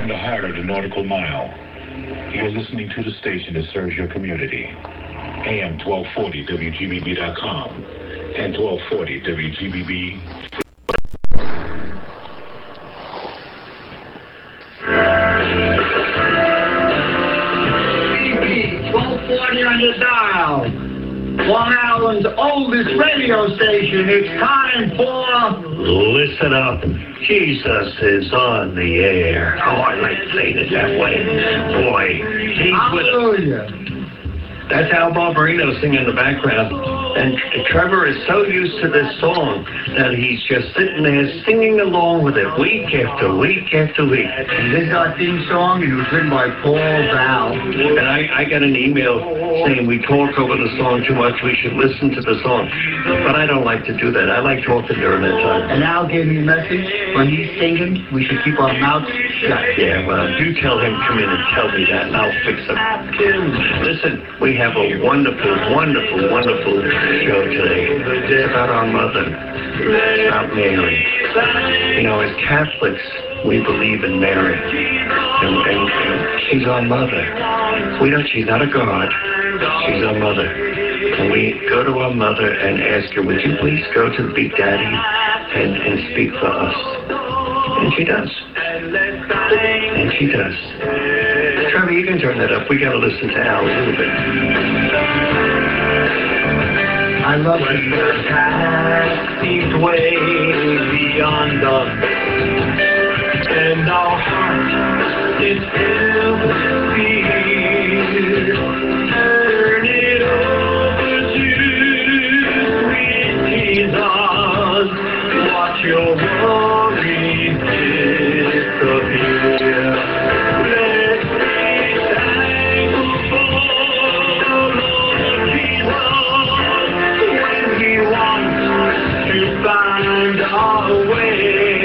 From the heart of the nautical mile, you're listening to the station that serves your community. AM 1240 WGBB.com and 1240 WGBB. 1240 on your dial. Long Island's oldest radio station. It's time for... Listen up. Jesus is on the air. Oh, I like saying it that way. Boy, he's Hallelujah. That's Al Barbarino singing in the background. And Trevor is so used to this song that he's just sitting there singing along with it week after week after week. And this is our theme song, and it was written by Paul Val. And I got an email saying we talk over the song too much, we should listen to the song. But I don't like to do that. I like talking during that time. And Al gave me a message. When he's singing, we should keep our mouths shut. Yeah, well, you tell him, come in and tell me that, and I'll fix it. Listen, we have a wonderful, wonderful, wonderful show today. It's about our mother. It's about Mary. You know, as Catholics, we believe in Mary. And she's our mother. She's not a god. She's our mother. And we go to our mother and ask her, would you please go to the Big Daddy and speak for us? And she does. And she does. Trevor, you can turn that up. We got to listen to Al a little bit. I love it. The past seems way beyond us, and our heart is filled with fear. Turn it over to sweet Jesus. Watch your worries disappear. Let's be thankful for Lord Jesus when He wants to find our way.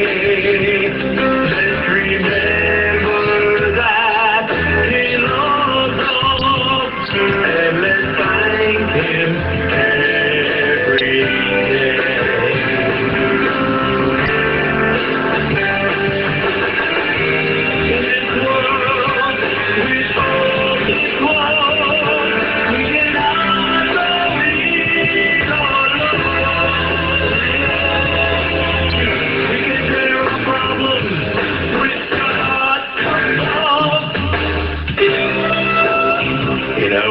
Let's remember that He loves us, and let's thank Him every day. In this world, we hold the close, we cannot go easy alone. We can clear our problems with God's love. You know,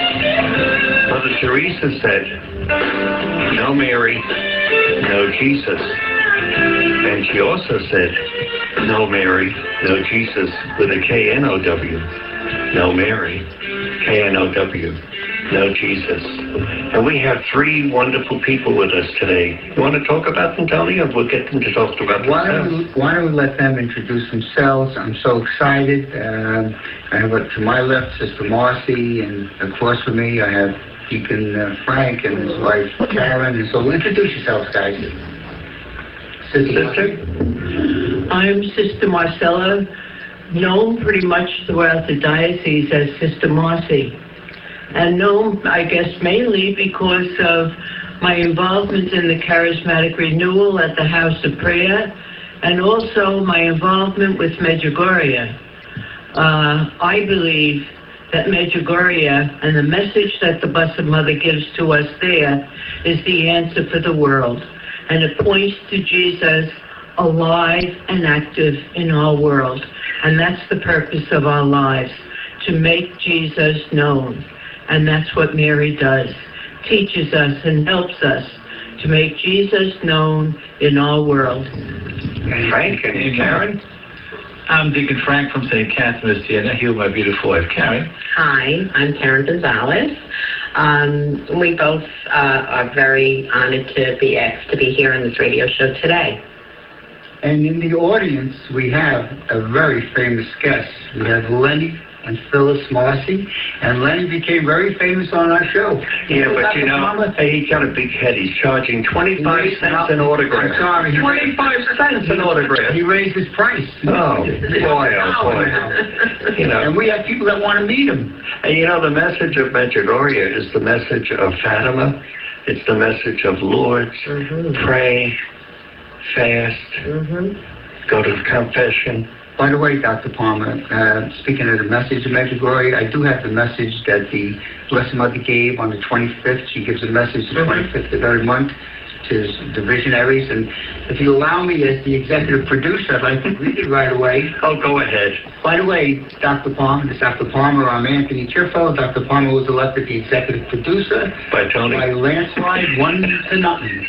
Mother Teresa said, no Mary, no Jesus. And she also said, no Mary, no Jesus, with a K-N-O-W. No Mary, K-N-O-W, no Jesus. And we have three wonderful people with us today. You want to talk about them, Tony, or we'll get them to talk about themselves? Why don't we let them introduce themselves? I'm so excited. I have to my left Sister Marcy, and across from me I have Deacon Frank and his wife Karen. And so introduce yourselves, guys. Sister? I'm Sister Marcella, known pretty much throughout the diocese as Sister Marcy. And known, I guess, mainly because of my involvement in the Charismatic Renewal at the House of Prayer, and also my involvement with Medjugorje. I believe that Medjugorje and the message that the Blessed Mother gives to us there is the answer for the world. And it points to Jesus alive and active in our world. And that's the purpose of our lives, to make Jesus known. And that's what Mary does, teaches us and helps us to make Jesus known in our world. And Frank and Karen? I'm Deacon Frank from St. Catherine's Siena, here with my beautiful wife, Karen. Hi, I'm Karen Gonzalez. We both are very honored to be asked to be here on this radio show today. And in the audience, we have a very famous guest. We have Lenny and Phyllis Marcy, and Lenny became very famous on our show. Yeah, but you know, he got a big head. He's charging 25 cents an autograph. I'm sorry. 25 cents an autograph. He raised his price. Oh, boy, oh, boy. You know. And we have people that want to meet him. And you know, the message of Medjugorje is the message of Fatima. It's the message of Lourdes. Pray, fast, go to confession, By the way, Dr. Palmer, speaking of the message of Medjugorje, I do have the message that the Blessed Mother gave on the 25th. She gives a message the 25th of every month to the visionaries. And if you allow me, as the executive producer, I'd like to read it right away. Oh, go ahead. By the way, Dr. Palmer, this is Dr. Palmer. I'm Anthony Tirfeld. Dr. Palmer was elected the executive producer By Tony. by landslide, 1-0.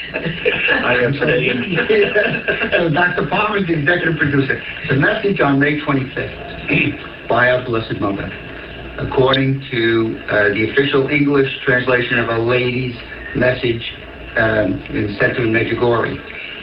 I am saying. So Dr. Palmer is the executive producer. The message on May 25th by our Blessed Mother, according to the official English translation of Our Lady's message in Center in Medjugorje.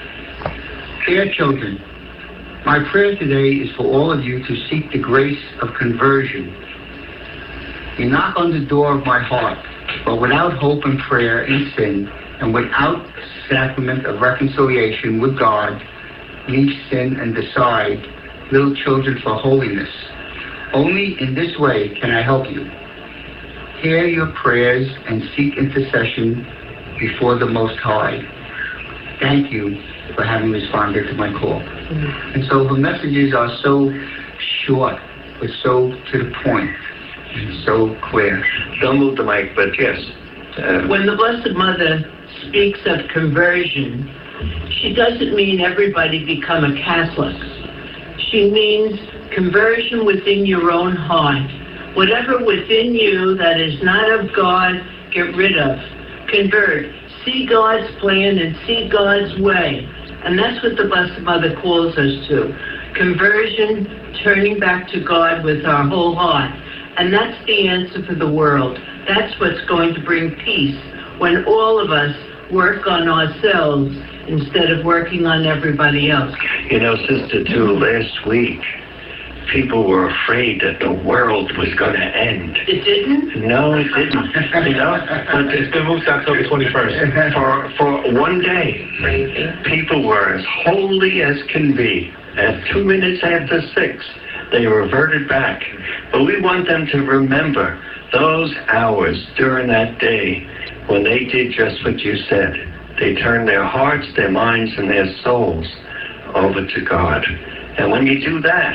Dear children, my prayer today is for all of you to seek the grace of conversion. You knock on the door of my heart, but without hope and prayer in sin, and without sacrament of reconciliation with God, leave sin and decide, little children, for holiness. Only in this way can I help you. Hear your prayers and seek intercession before the Most High. Thank you for having responded to my call. And so the messages are so short, but so to the point, and so clear. Don't move the mic, but yes. When the Blessed Mother speaks of conversion, she doesn't mean everybody become a Catholic. She means conversion within your own heart. Whatever within you that is not of God, get rid of. Convert. See God's plan and see God's way. And that's what the Blessed Mother calls us to. Conversion, turning back to God with our whole heart. And that's the answer for the world. That's what's going to bring peace when all of us work on ourselves instead of working on everybody else. You know, Sister, too, last week, people were afraid that the world was going to end. It didn't? No, it didn't. You know, but It's been moved to October 21st. for one day, people were as holy as can be. At 2 minutes after 6, they reverted back. But we want them to remember those hours during that day when they did just what you said. They turned their hearts, their minds, and their souls over to God. And when you do that,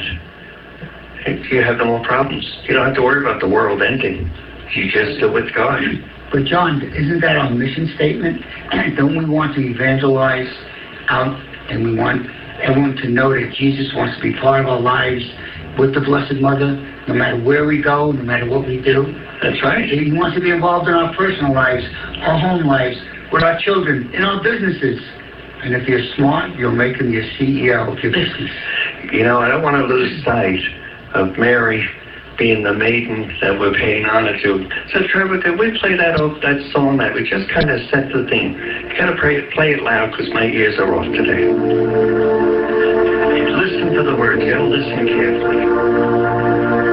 you have no more problems. You don't have to worry about the world ending. You just do with God. But John, isn't that our mission statement? Don't we want to evangelize out, and we want everyone to know that Jesus wants to be part of our lives with the Blessed Mother, no matter where we go, no matter what we do? That's right. He wants to be involved in our personal lives, our home lives, with our children, in our businesses. And if you're smart, you'll make him your CEO of your business. You know, I don't want to lose sight of Mary being the maiden that we're paying honor to. So, Trevor, could we play that song that we just kind of set the theme? You got to play it loud because my ears are off today. Listen to the words. You got to listen carefully.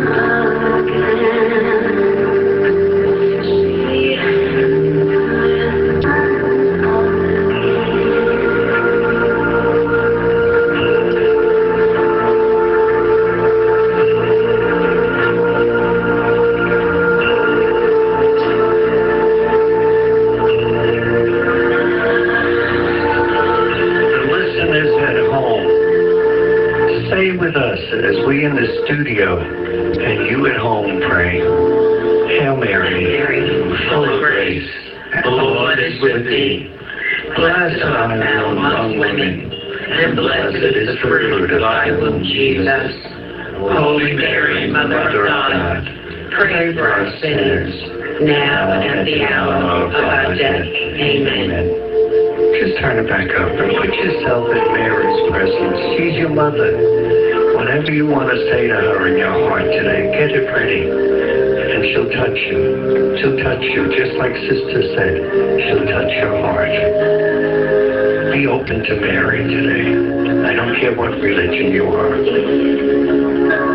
As we in the studio and you at home pray, Hail Mary, full of grace, the Lord is with thee. Blessed art thou among women, and blessed is the fruit of thy womb, Jesus. Holy Mary, Mother of God, pray for us sinners, now and at the hour of our death. Amen. Just turn it back up and put yourself in Mary's presence. She's your mother. Whatever you want to say to her in your heart today, get it ready. And she'll touch you. She'll touch you, just like Sister said. She'll touch your heart. Be open to Mary today. I don't care what religion you are.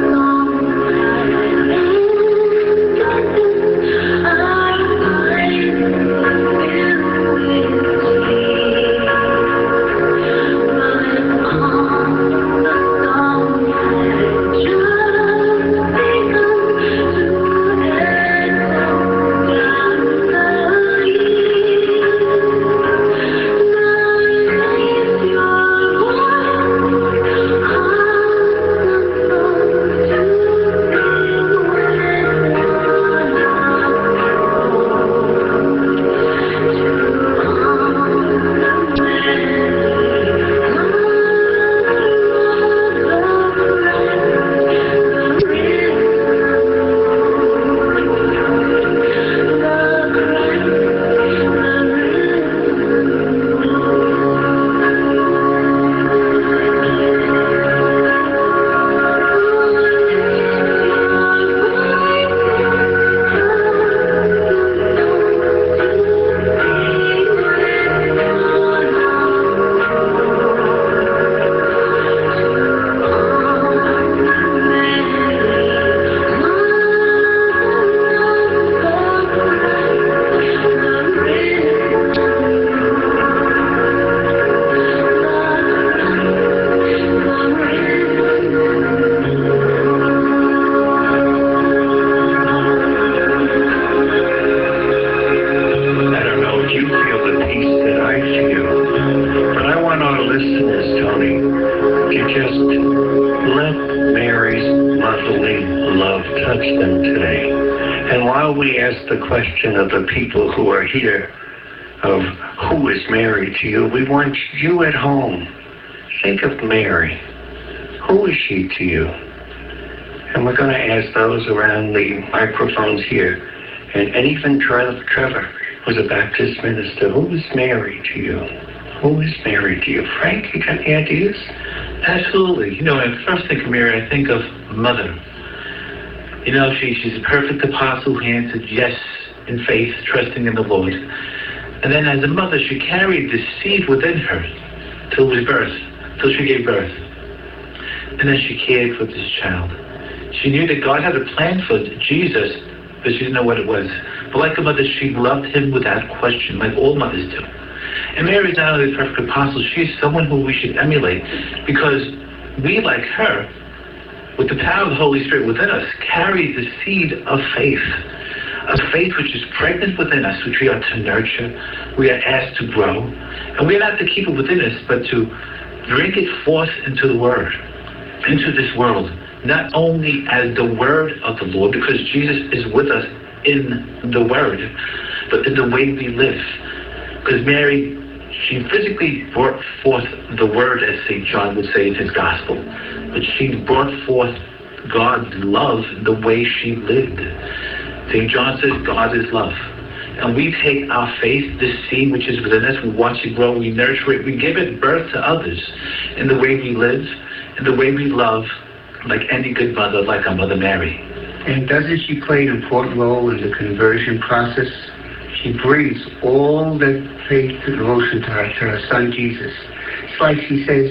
The question of the people who are here of who is Mary to you. We want you at home. Think of Mary. Who is she to you? And we're going to ask those around the microphones here, and even Trevor, who's a Baptist minister. Who is Mary to you? Who is Mary to you? Frank, you got any ideas? Absolutely. When I first think of Mary, I think of mother. She's a perfect apostle who answered yes in faith, trusting in the Lord. And then as a mother, she carried the seed within her till she gave birth. And then she cared for this child. She knew that God had a plan for Jesus, but she didn't know what it was. But like a mother, she loved him without question, like all mothers do. And Mary is not only the perfect apostle, she's someone who we should emulate, because we, like her, with the power of the Holy Spirit within us, carry the seed of faith which is pregnant within us, which we are to nurture, we are asked to grow, and we are not to keep it within us, but to bring it forth into the Word, into this world, not only as the Word of the Lord, because Jesus is with us in the Word, but in the way we live. Because Mary, she physically brought forth the Word, as St. John would say in his Gospel, but she brought forth God's love in the way she lived. St. John says God is love. And we take our faith, this seed which is within us, we watch it grow, we nurture it, we give it birth to others in the way we live, in the way we love, like any good mother, like our Mother Mary. And doesn't she play an important role in the conversion process? She brings all the faith and devotion to her son Jesus. It's like she says,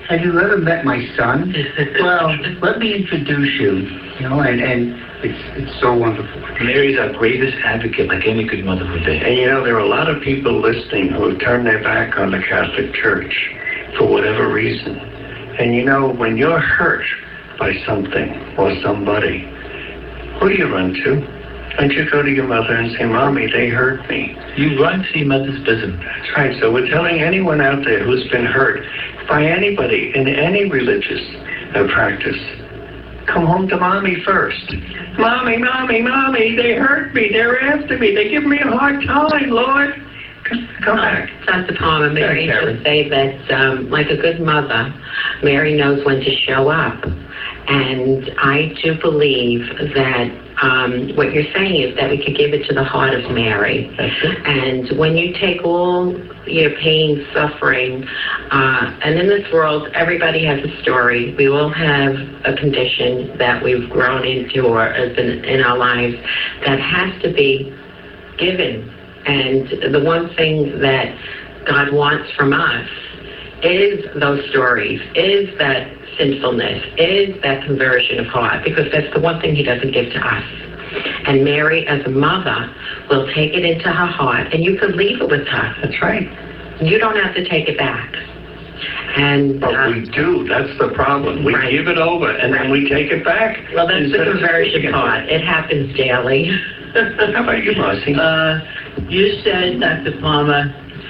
have you ever met my son? Well, let me introduce you. You know, and it's so wonderful. Mary's our greatest advocate, like any good mother would be. And you know, there are a lot of people listening who have turned their back on the Catholic Church for whatever reason. And you know, when you're hurt by something or somebody, who do you run to? Don't you go to your mother and say, Mommy, they hurt me? You run to your mother's bosom. That's right. So we're telling anyone out there who's been hurt by anybody in any religious practice, come home to Mommy first. Mommy, Mommy, Mommy, they hurt me. They're after me. They give me a hard time, Lord. Come back. Dr. Palmer, Mary should say that, like a good mother, Mary knows when to show up. And I do believe that what you're saying is that we could give it to the heart of Mary. And when you take all your pain, suffering, and in this world, everybody has a story. We all have a condition that we've grown into or has been in our lives that has to be given. And the one thing that God wants from us is those stories, is that sinfulness, is that conversion of heart, because that's the one thing he doesn't give to us. And Mary, as a mother, will take it into her heart, and you could leave it with her. That's right. You don't have to take it back. And but we do. That's the problem. We give it over, and then we take it back. Well, that's the conversion part. It happens daily. How about you, Marcy? You said, Dr. Palmer,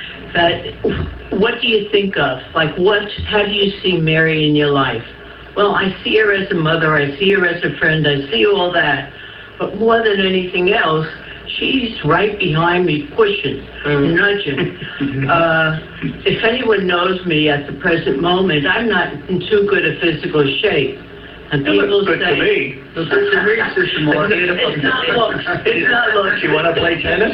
that what do you think of? Like, how do you see Mary in your life? Well, I see her as a mother, I see her as a friend, I see all that. But more than anything else, she's right behind me, pushing, nudging. If anyone knows me at the present moment, I'm not in too good a physical shape. And people good say, to me. It's not looks. It's not looks. Do you want to play tennis?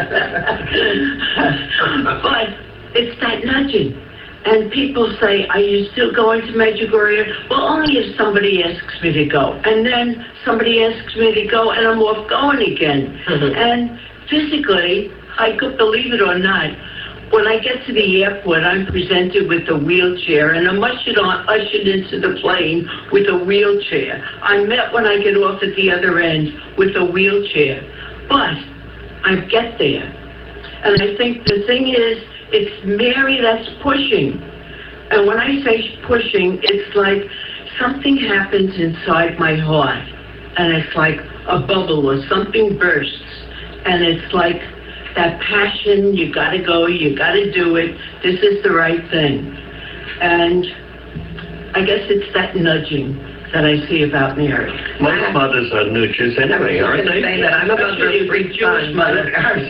But it's that nudging. And people say, are you still going to Medjugorje? Well, only if somebody asks me to go. And then somebody asks me to go, and I'm off going again. And physically, I could believe it or not, when I get to the airport, I'm presented with a wheelchair, and I'm ushered into the plane with a wheelchair. I'm met when I get off at the other end with a wheelchair. But I get there. And I think the thing is, it's Mary that's pushing. And when I say pushing, it's like something happens inside my heart. And it's like a bubble or something bursts. And it's like that passion, you got to go, you got to do it, this is the right thing. And I guess it's that nudging that I see about Mary. Most mothers are nudges anyway, aren't they? Say that. I'm about to be a Jewish mother.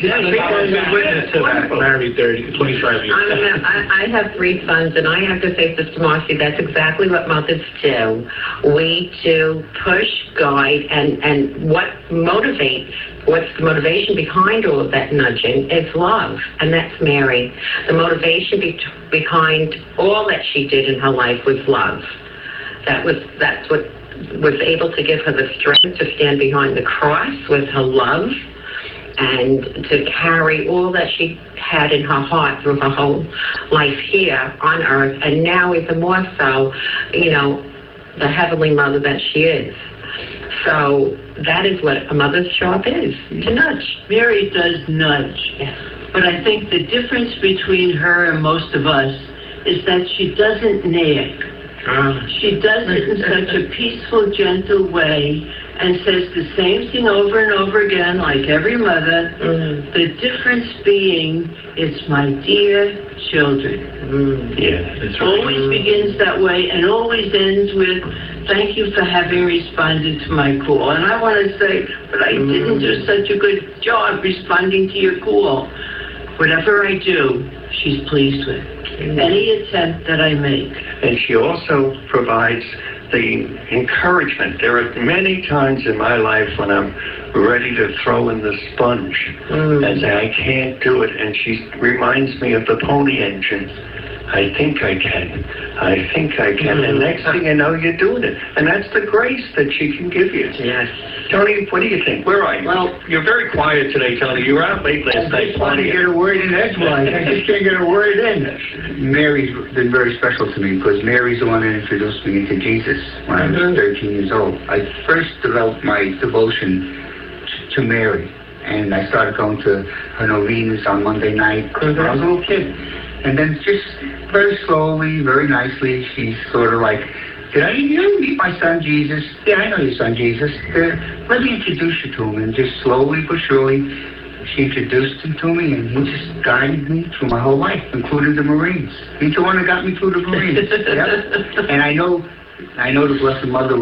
Married 25 years. I have 3 sons, and I have to say, Sister Marcy, that's exactly what mothers do. We do push, guide, and what's the motivation behind all of that nudging is love, and that's Mary. The motivation behind all that she did in her life was love. That's what was able to give her the strength to stand behind the cross with her love and to carry all that she had in her heart through her whole life here on earth, and now even more so, the heavenly mother that she is. So that is what a mother's job is, to nudge. Mary does nudge. Yes. But I think the difference between her and most of us is that she doesn't nag. She does it in such a peaceful, gentle way and says the same thing over and over again, like every mother. The difference being, it's my dear children. Yeah, that's right. Always begins that way and always ends with, thank you for having responded to my call. And I want to say, but I didn't do such a good job responding to your call. Whatever I do, she's pleased with. Any attempt that I make. And she also provides the encouragement. There are many times in my life when I'm ready to throw in the sponge and say, I can't do it. And she reminds me of the pony engine. I think I can. I think I can. And next thing you know, you're doing it. And that's the grace that she can give you. Yes. Tony, what do you think? Where are you? Well, you're very quiet today, Tony. You were out late last night. I just want to get a word in edgewise. I just can't get a word in. Mary's been very special to me because Mary's the one that introduced me into Jesus when I was 13 years old. I first developed my devotion to Mary, and I started going to her novenas on Monday night when I was a little kid. And then just very slowly, very nicely, she's sort of like, did you meet my son Jesus? Yeah, I know your son Jesus. Let me introduce you to him. And just slowly but surely, she introduced him to me, and he just guided me through my whole life, including the Marines. He's the one that got me through the Marines. Yep. And I know the Blessed Mother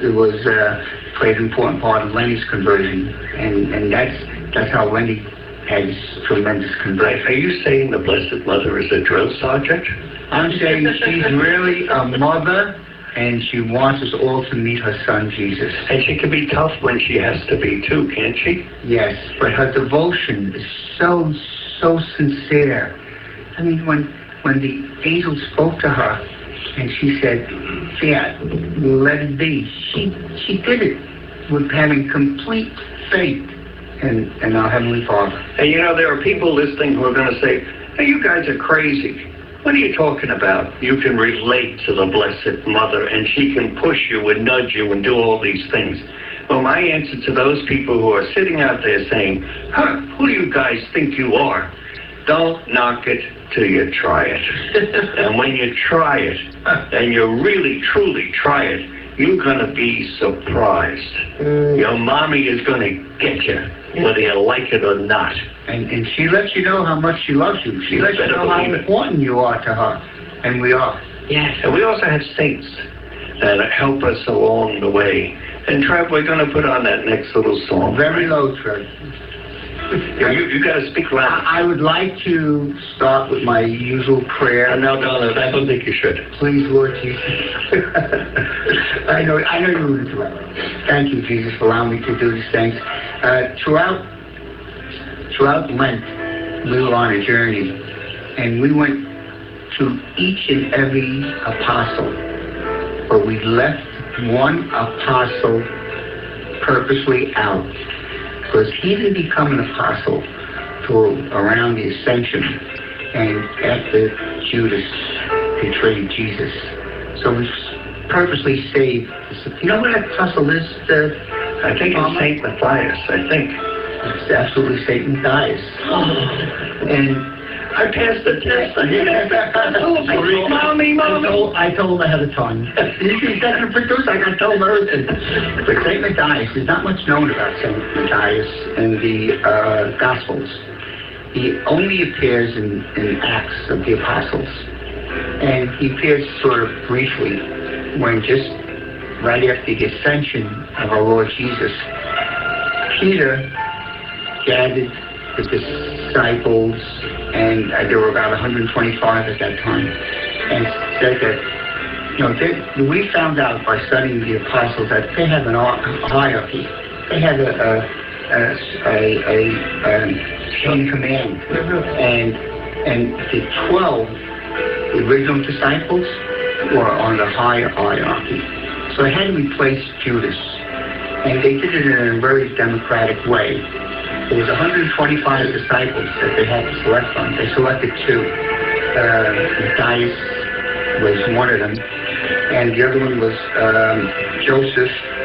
played an important part of Lenny's conversion, and that's how Lenny had his tremendous conversion. Are you saying the Blessed Mother is a drill sergeant? I'm saying she's really a mother, and she wants us all to meet her son Jesus. And she can be tough when she has to be too, can't she? Yes, but her devotion is so sincere. I mean, when the angel spoke to her, and she said, yeah, let it be, she did it with having complete faith in our Heavenly Father. And you know, there are people listening who are going to say, hey, you guys are crazy. What are you talking about? You can relate to the Blessed Mother, and she can push you and nudge you and do all these things. Well, my answer to those people who are sitting out there saying, who do you guys think you are? Don't knock it till you try it. And when you try it, and you really, truly try it, you're going to be surprised. Your mommy is going to get you, whether you like it or not. And she lets you know how much she loves you. She lets you know how important you are to her. And we are. Yes. And we also have saints that help us along the way. And Trev, we're going to put on that next little song. Very low, Trev. You got to speak loud. I would like to start with my usual prayer. No, I don't think you should. Please, Lord Jesus. I know you would interrupt. Thank you, Jesus, for allowing me to do these things. Throughout Lent, we were on a journey, and we went to each and every apostle, but we left one apostle purposely out, because he didn't become an apostle till around the Ascension and after Judas betrayed Jesus. So we purposely saved. You know what that apostle is? I think it's St. Matthias, I think. It's absolutely St. Matthias. And I passed the test. I told ahead of time. She's going to produce, I got told everything. But St. Matthias, there's not much known about St. Matthias in the Gospels. He only appears in Acts of the Apostles. And he appears sort of briefly when just right after the ascension of our Lord Jesus, Peter gathered the disciples, and there were about 125 at that time, and said that, we found out by studying the apostles that they have a hierarchy. They have a chain of command, and the 12 original disciples were on the higher hierarchy. So they had to replace Judas, and they did it in a very democratic way. There was 125 disciples that they had to select from. They selected 2. Matthias was one of them, and the other one was Joseph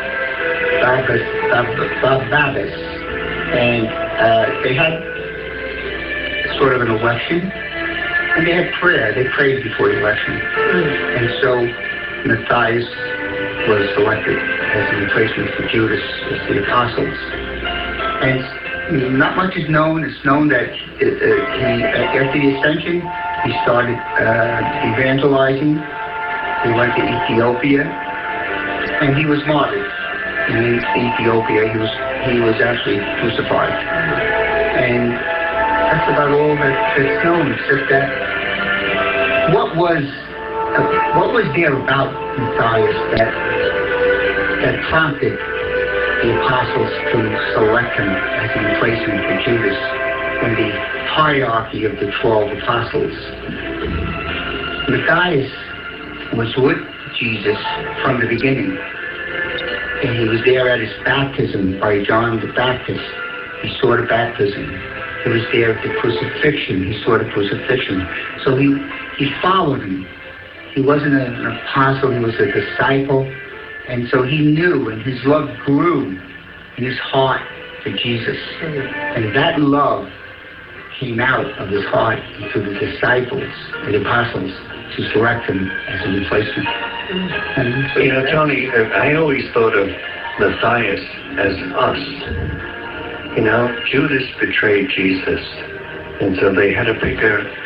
Barsabbas. And they had sort of an election, and they had prayer. They prayed before the election. And so Matthias was selected as the replacement for Judas as the apostles. And not much is known. It's known that after the Ascension, he started evangelizing. He went to Ethiopia, and he was martyred. In Ethiopia, he was actually crucified. And that's about all that's known, except that what was there about Matthias that prompted the apostles to select him as a replacement for Judas in the hierarchy of the 12 apostles? Matthias was with Jesus from the beginning. And he was there at his baptism by John the Baptist. He saw the baptism. He was there at the crucifixion. He saw the crucifixion. So he followed him. He wasn't an apostle. He was a disciple. And so he knew, and his love grew in his heart for Jesus. And that love came out of his heart to the disciples, the apostles, to select him as a replacement. And so, you know, Tony, I always thought of Matthias as us. You know, Judas betrayed Jesus, and so they had to pick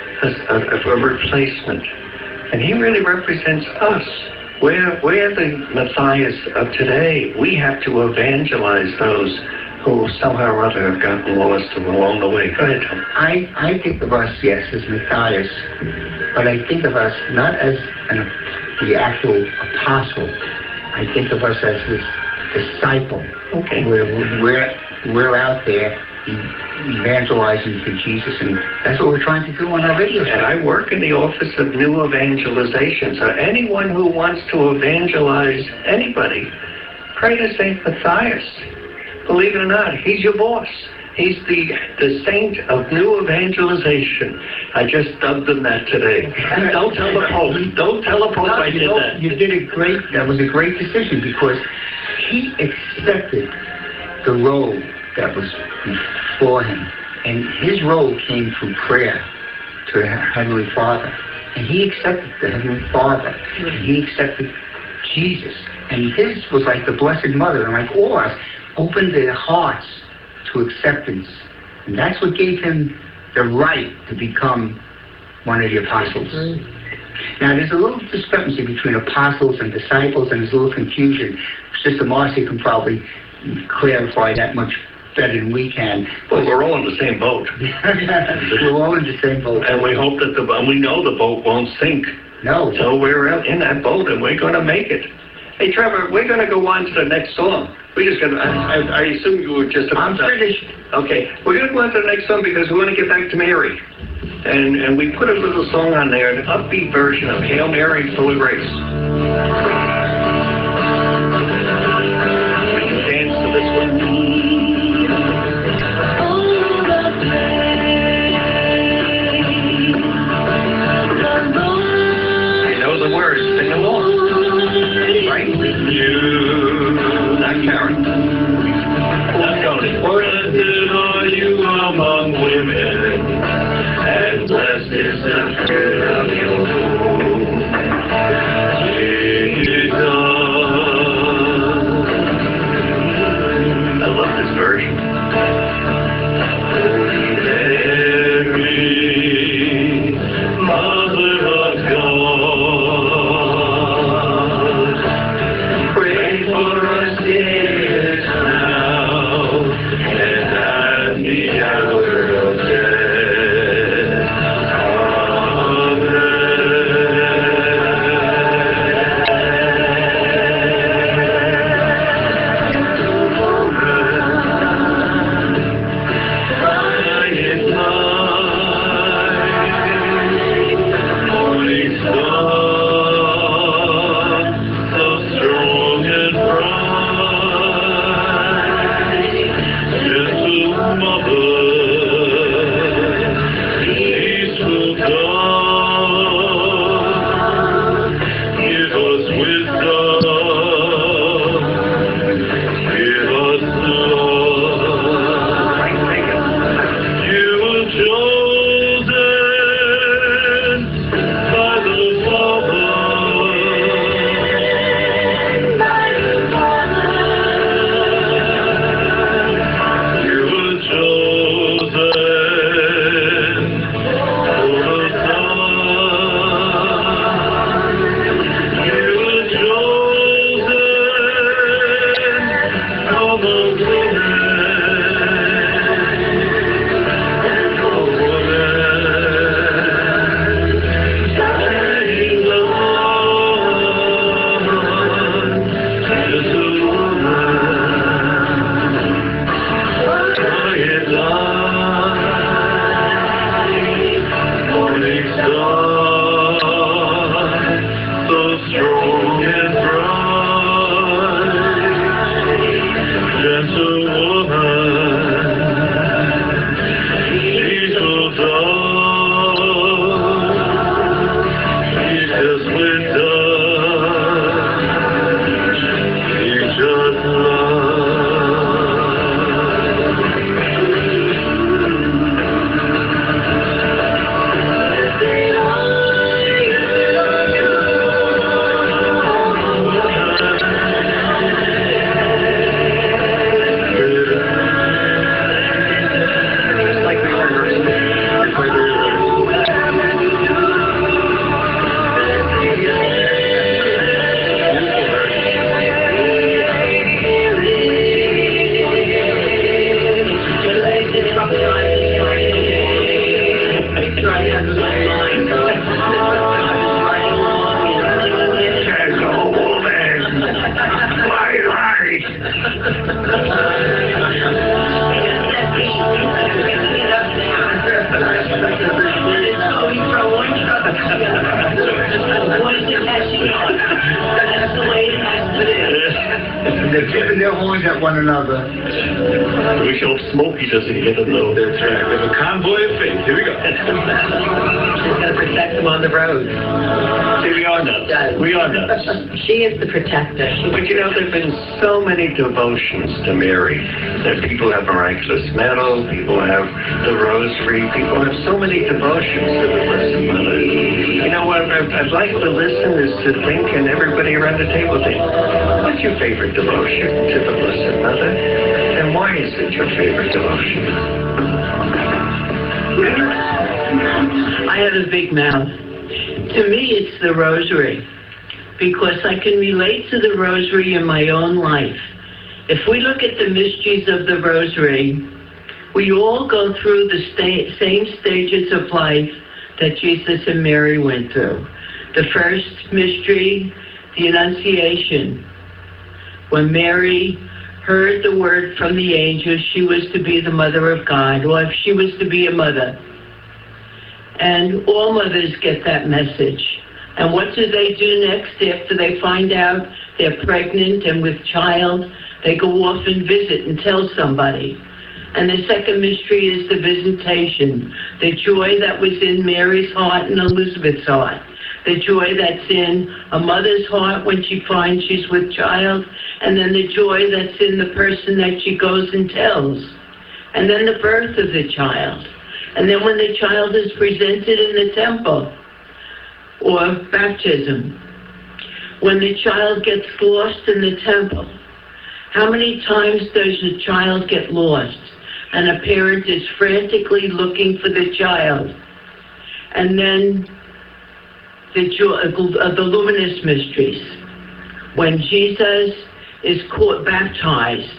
a replacement. And he really represents us. We're the Matthias of today. We have to evangelize those who somehow or other have gotten lost along the way. Go ahead, Tom. I think of us, yes, as Matthias, but I think of us not as the actual apostle. I think of us as his disciple. Okay. We're out there evangelizing for Jesus, and that's what we're trying to do on our radio show. And I work in the Office of New Evangelization, so anyone who wants to evangelize anybody, pray to St. Matthias. Believe it or not, he's your boss. He's the saint of new evangelization. I just dubbed him that today. Don't tell the Pope. Don't tell the Pope I did that. You did that was a great decision, because he accepted the role that was before him. And his role came through prayer to Heavenly Father. And he accepted the Heavenly Father. And he accepted Jesus. And his was like the Blessed Mother, and like all us, opened their hearts to acceptance. And that's what gave him the right to become one of the apostles. Now, there's a little discrepancy between apostles and disciples, and there's a little confusion. Sister Marcy can probably clarify that much better than we can. Well, we're all in the same boat. We're all in the same boat. And we hope that we know the boat won't sink. No. So we're out in that boat, and we're going to make it. Hey, Trevor, we're going to go on to the next song. We just got to, I assume you were just about I'm finished. Okay, we're going to go on to the next song because we want to get back to Mary. And we put a little song on there, an upbeat version of Hail Mary, Full of Grace. We can dance to this one. I know the words, sing along. Right? You, not Karen. Not Tony. Blessed are you among women, and blessed is the fruit of your womb. Jesus. I love this version. Mary, Mother of God, pray for us sinners now and at the hour of death. Amen. Morning star, so strong and bright, gentle mother, peaceful God, give us wisdom, give us love. You were chosen by the Father. You were chosen for the Son. You were chosen for the Morning star, That's the way it has to be. And they're tipping their horns at one another. We should hope Smokey doesn't get them though. That's right. We have a convoy of faith. Here we go. She's going to protect them on the road. See, we are nuts. We are nuts. She is the protector. But you know, there have been so many devotions to Mary that people have miraculous medal, people have the rosary, people have so many devotions to the Blessed Mother. You know what I'd like the listeners to think, and everybody around the table think, what's your favorite devotion to the Blessed Mother? And why is it your favorite devotion? I have a big mouth. To me, it's the rosary, because I can relate to the rosary in my own life. If we look at the mysteries of the rosary, we all go through the same stages of life that Jesus and Mary went through. The first mystery, the Annunciation. When Mary heard the word from the angel, she was to be the mother of God, or if she was to be a mother. And all mothers get that message. And what do they do next after they find out they're pregnant and with child? They go off and visit and tell somebody. And the second mystery is the visitation, the joy that was in Mary's heart and Elizabeth's heart, the joy that's in a mother's heart when she finds she's with child, and then the joy that's in the person that she goes and tells, and then the birth of the child, and then when the child is presented in the temple, or baptism, when the child gets lost in the temple. How many times does a child get lost? And a parent is frantically looking for the child. And then the luminous mysteries. When Jesus is baptized,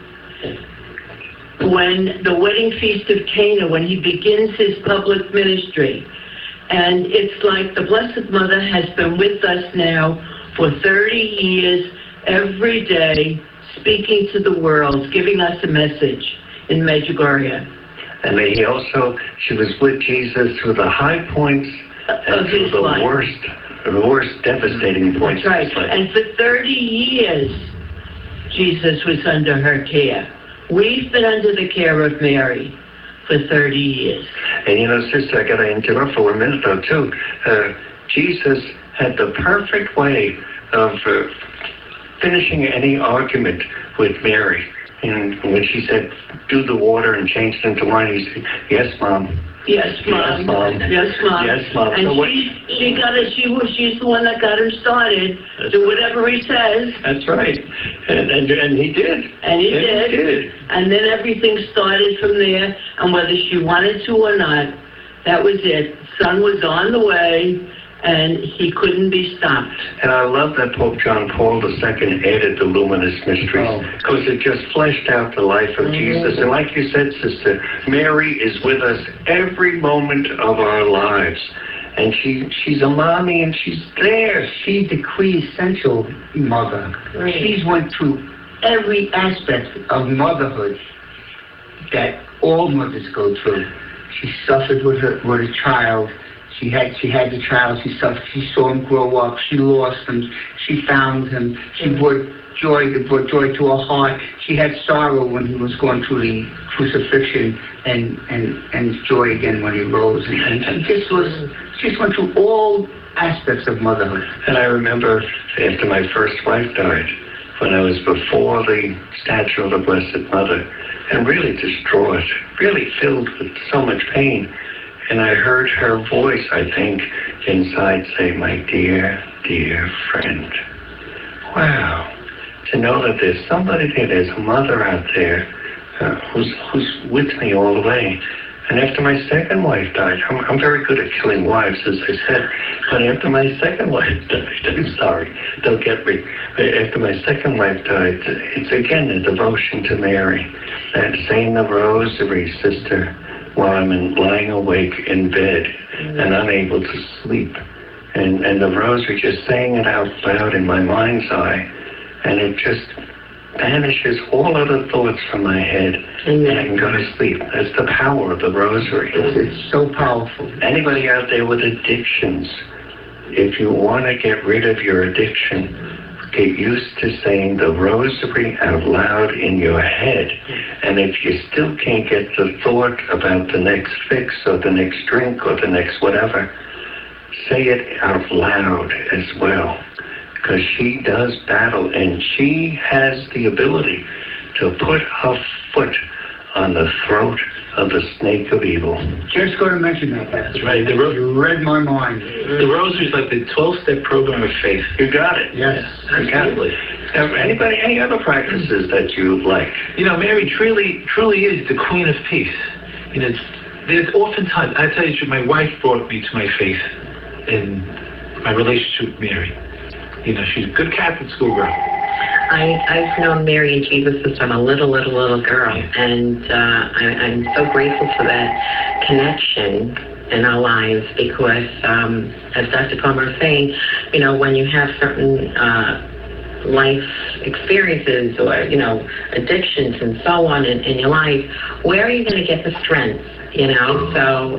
when the wedding feast of Cana, when he begins his public ministry. And it's like the Blessed Mother has been with us now for 30 years, every day, speaking to the world, giving us a message in Medjugorje. And she was with Jesus through the high points and through the worst devastating points. That's right. And for 30 years, Jesus was under her care. We've been under the care of Mary for 30 years. And you know, sister, I got to interrupt for a minute or two. Jesus had the perfect way of finishing any argument with Mary. And when she said, do the water and change it into wine, he said, yes, Mom. Yes, Mom. Yes, Mom. Yes, Mom. Yes, Mom. And she's the one that got him started. Do whatever he says. That's right. And he did. And he did. And then everything started from there. And whether she wanted to or not, that was it. Son was on the way, and he couldn't be stopped. And I love that Pope John Paul II added the luminous mysteries, because it just fleshed out the life of Jesus. And like you said, sister, Mary is with us every moment of our lives. And she's a mommy, and she's there. She's the quintessential mother. Right. She's went through every aspect of motherhood that all mothers go through. She suffered with a child. She had the child. She suffered. She saw him grow up. She lost him. She found him. She brought joy to her heart. She had sorrow when he was going through the crucifixion, and joy again when he rose. And she just went through all aspects of motherhood. And I remember after my first wife died, when I was before the statue of the Blessed Mother, and really distraught, really filled with so much pain. And I heard her voice, I think, inside say, my dear, dear friend. Wow. To know that there's somebody there, there's a mother out there who's with me all the way. And after my second wife died, I'm very good at killing wives, as I said, but after my second wife died, I'm sorry, don't get me. After my second wife died, it's again a devotion to Mary. And saying the rosary, sister, while I'm lying awake in bed and unable to sleep. And the rosary, just saying it out loud in my mind's eye, and it just banishes all other thoughts from my head, and I can go to sleep. That's the power of the rosary. It's so powerful. Anybody out there with addictions, if you want to get rid of your addiction, get used to saying the rosary out loud in your head. And if you still can't get the thought about the next fix or the next drink or the next whatever, say it out loud as well. Because she does battle, and she has the ability to put her foot on the throat of the snake of evil. Just going to mention that. That's right. You read my mind. The rosary is like the 12-step program of faith. You got it. Yes. Absolutely. Any other practices that you like? You know, Mary truly is the Queen of Peace. You know, there's oftentimes, I tell you the truth, my wife brought me to my faith in my relationship with Mary. You know, she's a good Catholic schoolgirl. I've known Mary and Jesus since I'm a little girl, and I'm so grateful for that connection in our lives because, as Dr. Palmer was saying, you know, when you have certain life experiences or, you know, addictions and so on in your life, where are you going to get the strength, you know? So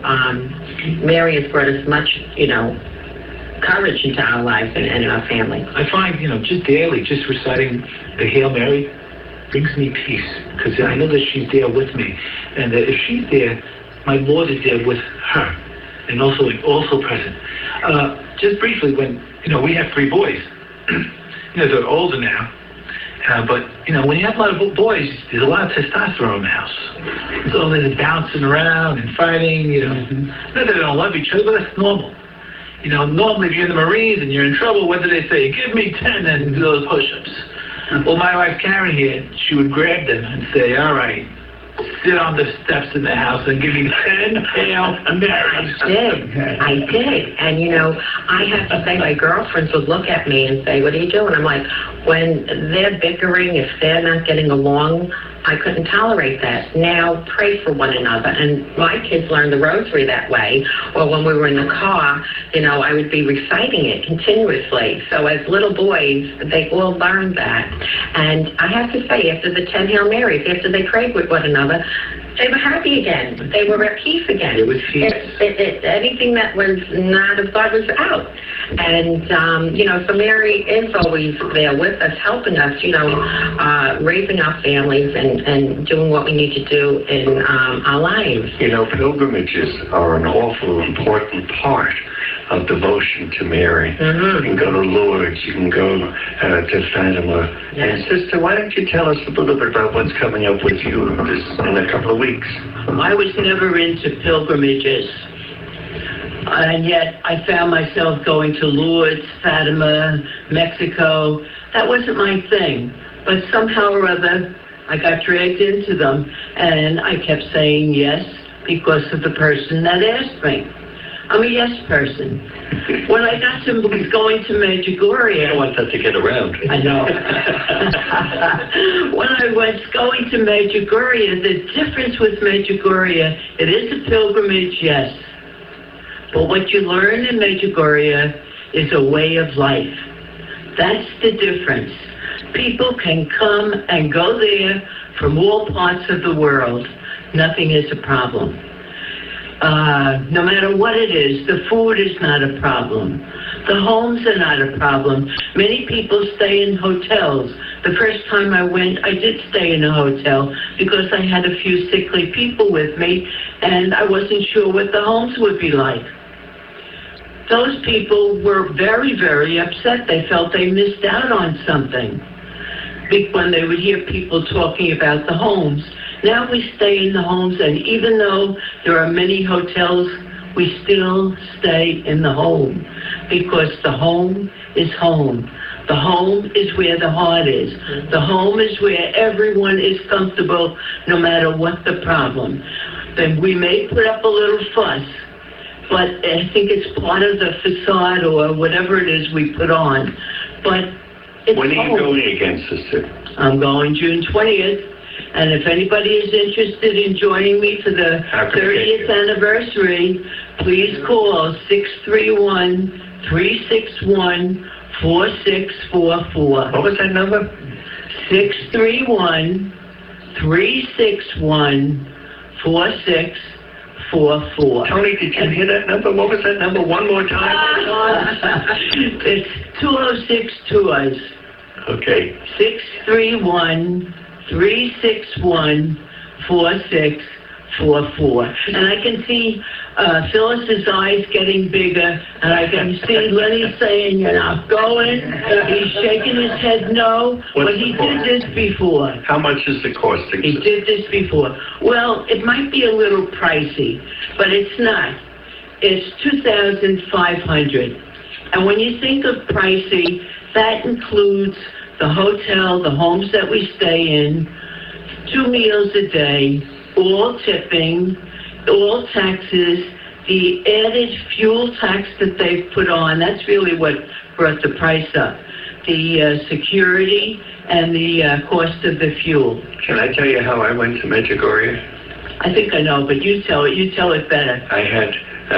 Mary has brought us much, you know, courage into our lives and in our family. I find, you know, just daily, just reciting the Hail Mary brings me peace because I know that she's there with me, and that if she's there, my Lord is there with her, and also present. Just briefly, when, you know, we have 3 boys, you know, they're older now, but, you know, when you have a lot of boys, there's a lot of testosterone in the house. So they're bouncing around and fighting, you know. Not that they don't love each other, but that's normal. You know, normally if you're in the Marines and you're in trouble, what do they say? Give me 10 and do those push-ups. Well, my wife Karen here, she would grab them and say, all right, sit on the steps in the house and give me 10 Hail Marys. I did. And, you know, I have to say my girlfriends would look at me and say, what are you doing? I'm like, when they're bickering, if they're not getting along, I couldn't tolerate that. Now, pray for one another. And my kids learned the rosary that way. Or when we were in the car, you know, I would be reciting it continuously. So as little boys, they all learned that. And I have to say, after the 10 Hail Marys, after they prayed with one another, they were happy again. They were at peace again. It was peace. Anything that was not of God was out. And, you know, so Mary is always there with us, helping us, you know, raising our families and doing what we need to do in our lives. You know, pilgrimages are an awful important part of devotion to Mary. You can go to Lourdes, you can go to Fatima. Yes. And Sister, why don't you tell us a little bit about what's coming up with you in a couple of weeks? I was never into pilgrimages, and yet I found myself going to Lourdes, Fatima, Mexico. That wasn't my thing, but somehow or other I got dragged into them, and I kept saying yes because of the person that asked me. I'm a yes person. When I got to going to Medjugorje, I don't want that to get around. I know. When I was going to Medjugorje, the difference with Medjugorje, it is a pilgrimage, yes. But what you learn in Medjugorje is a way of life. That's the difference. People can come and go there from all parts of the world. Nothing is a problem. No matter what it is, the food is not a problem. The homes are not a problem. Many people stay in hotels. The first time I went, I did stay in a hotel because I had a few sickly people with me, and I wasn't sure what the homes would be like. Those people were very, very upset. They felt they missed out on something when they would hear people talking about the homes. Now we stay in the homes, and even though there are many hotels, we still stay in the home because the home is home. The home is where the heart is. The home is where everyone is comfortable, no matter what the problem. Then we may put up a little fuss, but I think it's part of the facade or whatever it is we put on. But it's when are you home. going again, Sister? I'm going June 20th. And if anybody is interested in joining me for the 30th anniversary, please call 631-361-4644. What was that number? 631-361-4644. Tony, did you hear that number? What was that number? One more time. It's 206 Tours. Okay. 631-361-4644. And I can see Phyllis's eyes getting bigger, and I can see Lenny saying, "You're not going." He's shaking his head no, but he did this before. How much is the cost? He did this before. Well, it might be a little pricey, but it's not. It's $2,500. And when you think of pricey, that includes the hotel, the homes that we stay in, 2 meals a day, all tipping, all taxes, the added fuel tax that they've put on. That's really what brought the price up. The security and the cost of the fuel. Can I tell you how I went to Medjugorje? I think I know, but you tell it. You tell it better. I had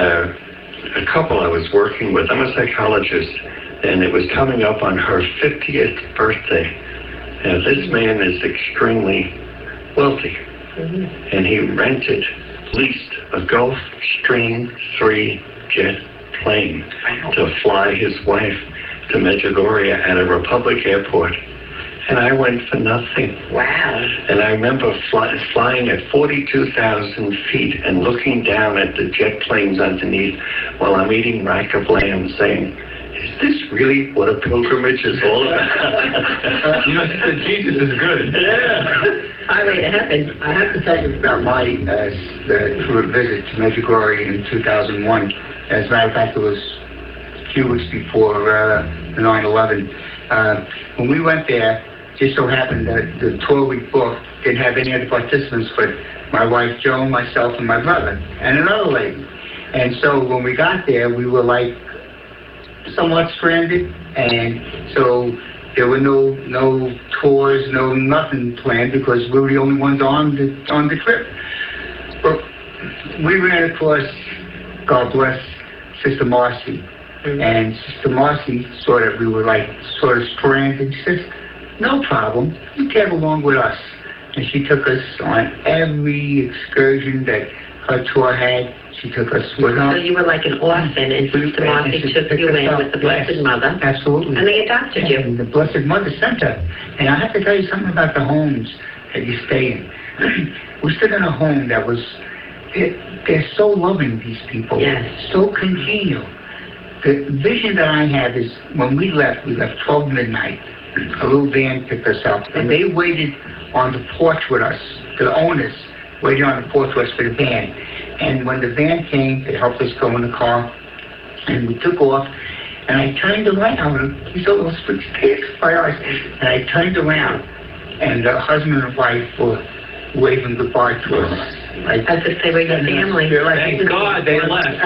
a couple I was working with. I'm a psychologist, and it was coming up on her 50th birthday. Now, this man is extremely wealthy, and he leased a Gulfstream 3 jet plane to fly his wife to Medjugorje at a Republic airport. And I went for nothing. Wow. And I remember flying at 42,000 feet and looking down at the jet planes underneath while I'm eating rack of lamb saying, is this really what a pilgrimage is all about? Jesus is good. Yeah. I made it happen. I have to tell you about my tour visit to Medjugorje in 2001. As a matter of fact, it was a few weeks before the 9/11. When we went there, just so happened that the tour we booked didn't have any other participants but my wife Joan, myself, and my brother, and another lady. And so when we got there, we were like somewhat stranded, and so there were no tours, no nothing planned because we were the only ones on the trip. But we ran across, God bless, Sister Marcy. And Sister Marcy saw that we were like sort of stranded. She says, no problem, you came along with us. And she took us on every excursion that her tour had. She took us with her. So you were like an orphan, and Sister Marcy took you in with the Blessed Mother. Absolutely. And they adopted you. And the Blessed Mother sent her. And I have to tell you something about the homes that you stay in. We stayed in a home that was, they're so loving, these people. Yes. So congenial. The vision that I have is when we left 12 midnight. A little van picked us up, and they waited on the porch with us. The owners waited on the porch with us for the van. And when the van came, they helped us go in the car, and we took off. And I turned around. These little tears by us. And I turned around, and the husband and wife were waving goodbye to us. As if they were your family. Thank God they left.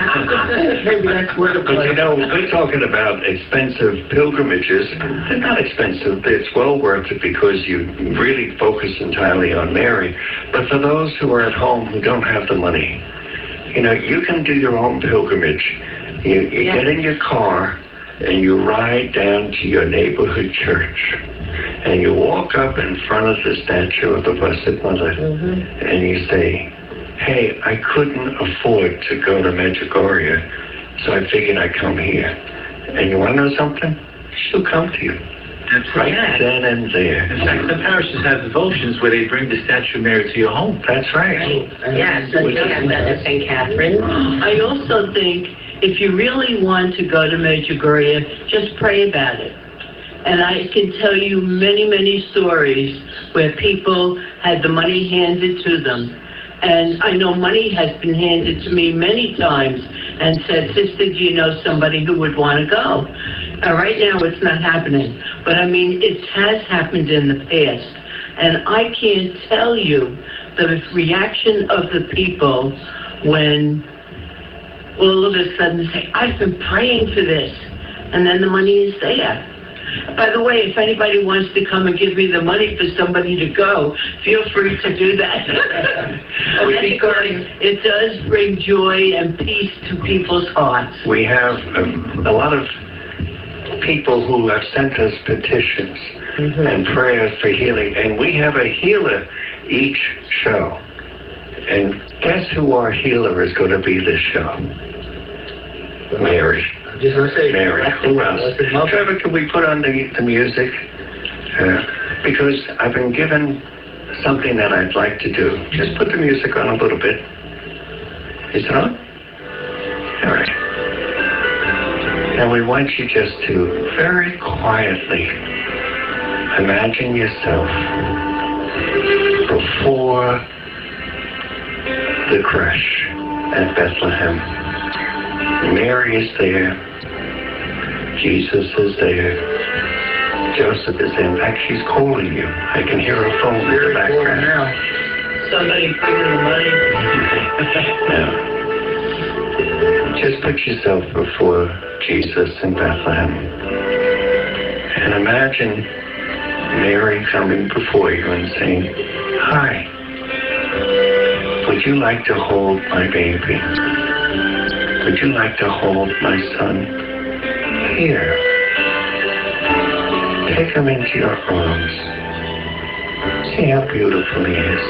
Maybe that's what it But was. you know, we're talking about expensive pilgrimages. They're not expensive. It's well worth it because you really focus entirely on Mary. But for those who are at home who don't have the money, you know, you can do your own pilgrimage. You get in your car and you ride down to your neighborhood church. And you walk up in front of the statue of the Blessed Mother, and you say, hey, I couldn't afford to go to Medjugorje, so I figured I'd come here. And you want to know something? She'll come to you. That's Right then and there. In fact, some parishes have devotions where they bring the Statue of Mary to your home. That's right. Yes, so you have that at St. Catherine. I also think if you really want to go to Medjugorje, just pray about it. And I can tell you many, many stories where people had the money handed to them. And I know money has been handed to me many times and said, sister, do you know somebody who would want to go? Right now it's not happening. But I mean, it has happened in the past. And I can't tell you the reaction of the people when all of a sudden say, I've been praying for this. And then the money is there. By the way, if anybody wants to come and give me the money for somebody to go, feel free to do that. Because it does bring joy and peace to people's hearts. We have a lot of people who have sent us petitions and prayers for healing. And we have a healer each show. And guess who our healer is going to be this show? Mary. Just want to say, Mary. Who else? Trevor, can we put on the music? Because I've been given something that I'd like to do. Just put the music on a little bit. Is it on? All right. And we want you just to very quietly imagine yourself before the creche at Bethlehem. Mary is there. Jesus is there. Joseph is there. In fact, she's calling you. I can hear her phone in the background. Somebody bring the money. Now, just put yourself before Jesus in Bethlehem. And imagine Mary coming before you and saying, "Hi, would you like to hold my baby? Would you like to hold my son? Here. Take him into your arms. See how beautiful he is.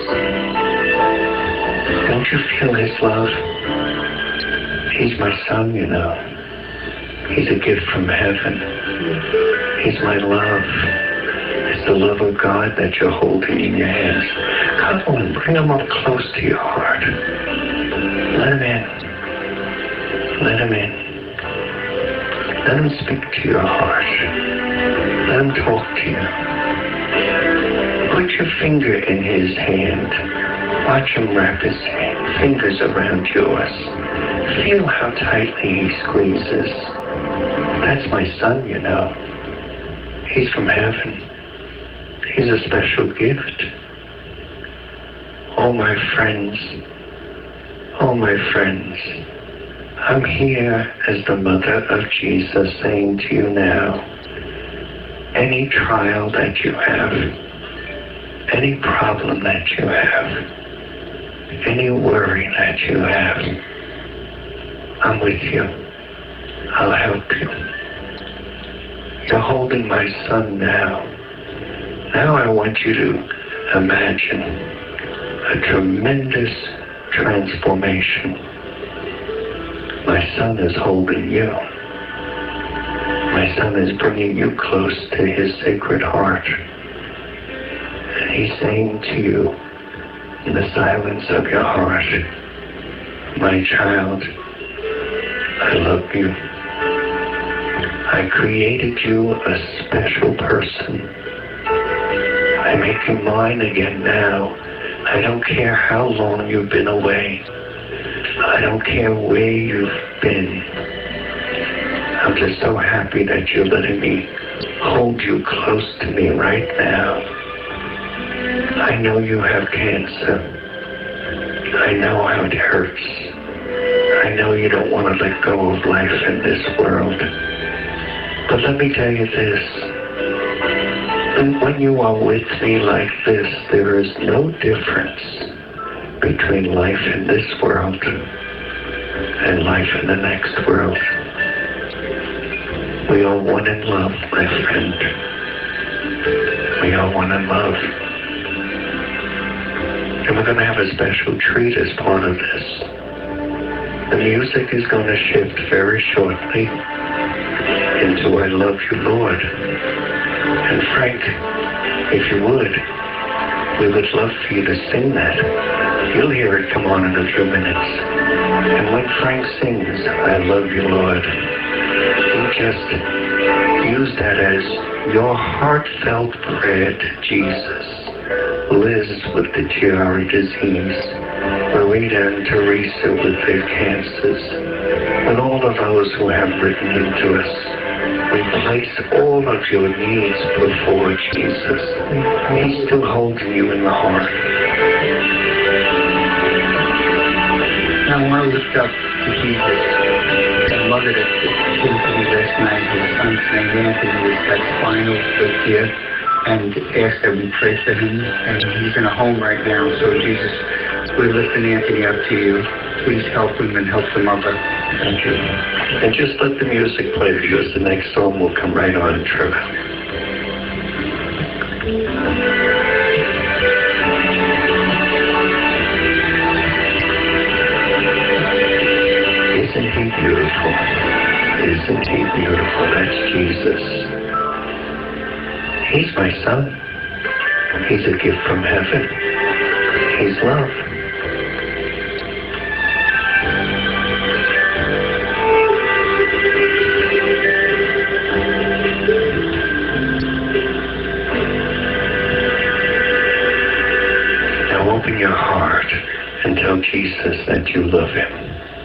Don't you feel his love? He's my son, you know. He's a gift from heaven. He's my love. It's the love of God that you're holding in your hands. Come on, bring him up close to your heart. Let him in. Let him in. Let him speak to your heart. Let him talk to you. Put your finger in his hand. Watch him wrap his fingers around yours. Feel how tightly he squeezes. That's my son, you know. He's from heaven. He's a special gift. Oh, my friends. Oh, my friends. I'm here as the mother of Jesus saying to you now, any trial that you have, any problem that you have, any worry that you have, I'm with you. I'll help you. You're holding my son now. Now I want you to imagine a tremendous transformation. My son is holding you. My son is bringing you close to his sacred heart. And he's saying to you, in the silence of your heart, my child, I love you. I created you a special person. I make you mine again now. I don't care how long you've been away. I don't care where you've been. I'm just so happy that you're letting me hold you close to me right now. I know you have cancer. I know how it hurts. I know you don't want to let go of life in this world. But let me tell you this. When you are with me like this, there is no difference between life in this world and life in the next world. We are one in love, my friend. We are one in love. And we're going to have a special treat as part of this. The music is going to shift very shortly into I Love You, Lord. And Frank, if you would, we would love for you to sing that. You'll hear it come on in a few minutes. And when Frank sings, I love you, Lord, you just use that as your heartfelt prayer to Jesus. Liz with the Chiari disease, Marita and Teresa with their cancers, and all of those who have written into us. We place all of your needs before Jesus. He's still holding you in the heart. I want to lift up to Jesus the mother that came to me last night. His son's name Anthony was got spinal here, and asked that we pray for him. And he's in a home right now. So Jesus, we're lifting Anthony up to you. Please help him and help the mother. Thank you. And just let the music play because the next song will come right on, Trevor. beautiful? Isn't he beautiful? That's Jesus. He's my son. He's a gift from heaven. He's love. Now open your heart and tell Jesus that you love him.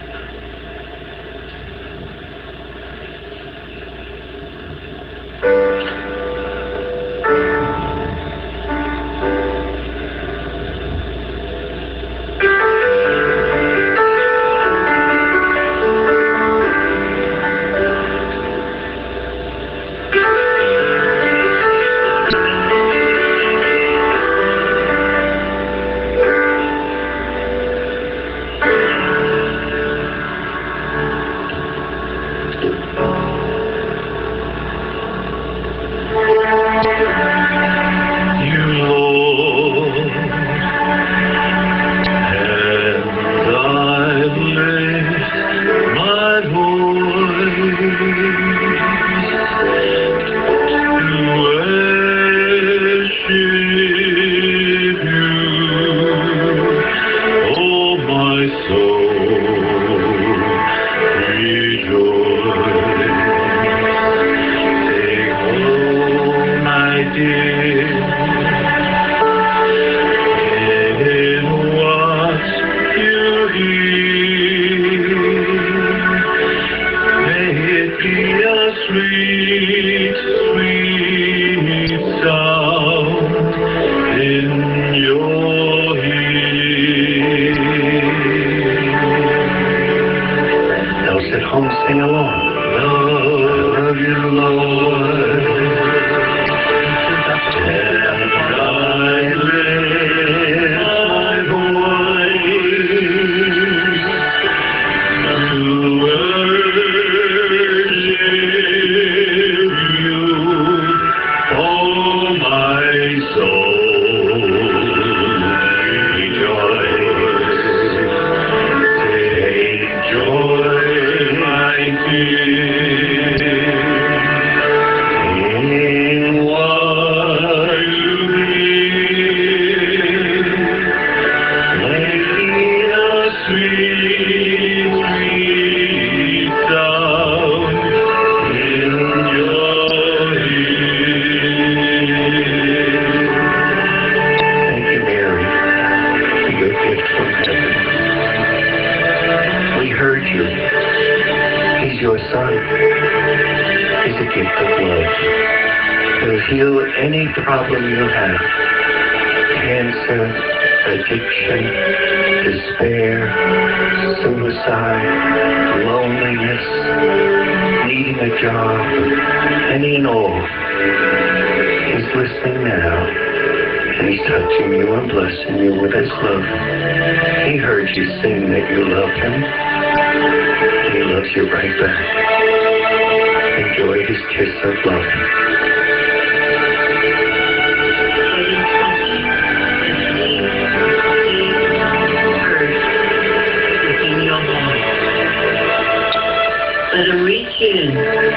Let him reach in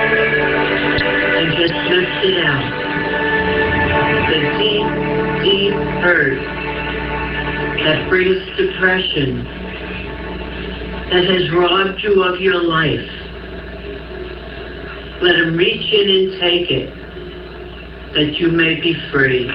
and just lift it out. The deep, deep hurt that brings depression, that has robbed you of your life. Let him reach in and take it, that you may be free.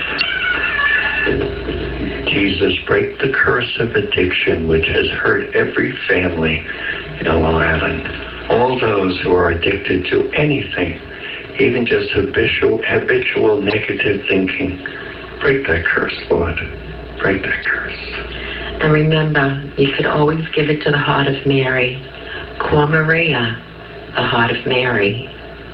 Jesus, break the curse of addiction which has hurt every family in Long Island. All those who are addicted to anything, even just habitual negative thinking, break that curse, Lord. Break that curse. And remember, you could always give it to the Heart of Mary. Call Maria, the Heart of Mary.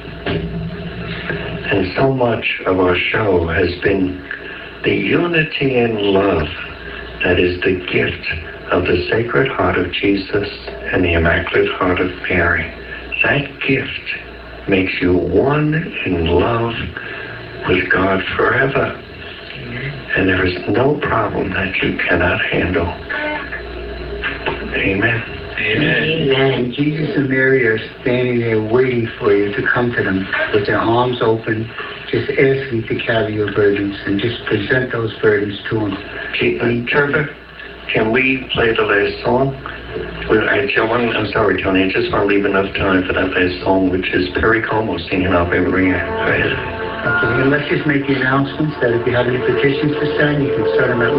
And so much of our show has been the unity and love that is the gift of the Sacred Heart of Jesus and the Immaculate Heart of Mary. That gift makes you one in love with God forever. And there is no problem that you cannot handle. Amen. Amen. Jesus and Mary are standing there waiting for you to come to them with their arms open, just asking to carry your burdens and just present those burdens to them. Trevor, can we play the last song? I'm sorry, Tony, I just want to leave enough time for that last song, which is Perry Como singing Ave Maria. Go ahead. Okay, and let's just make the announcements that if you have any petitions to send, you can send them at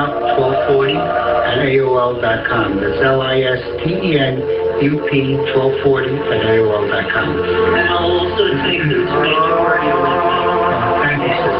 listenup1240@AOL.com. That's listenup1240@AOL.com. And I'll also take this majority of it. Thank you, sister.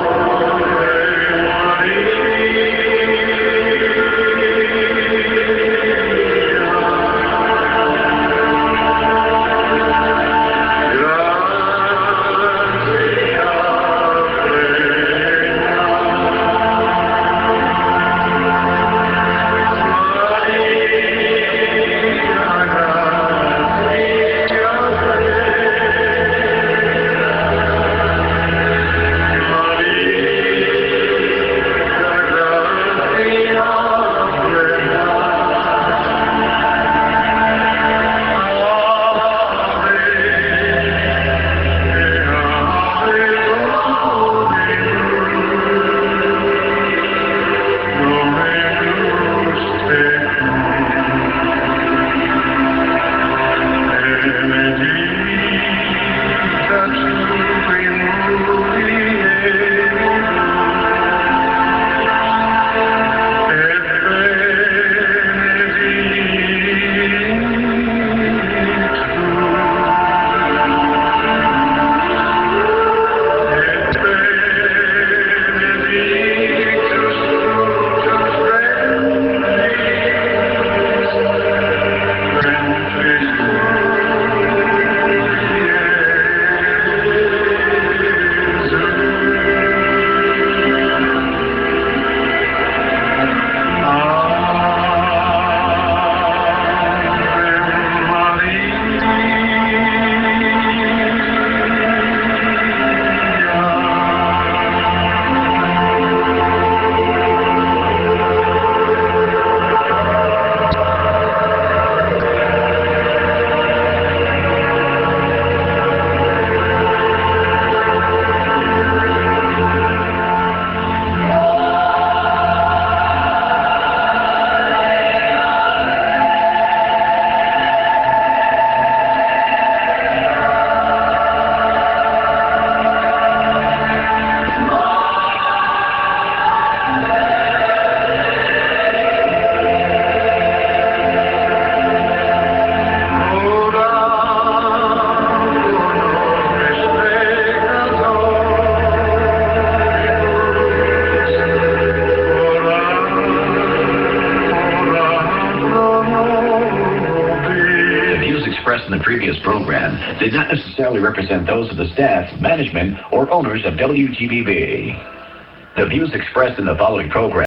In the previous program did not necessarily represent those of the staff, management, or owners of WGBB. The views expressed in the following program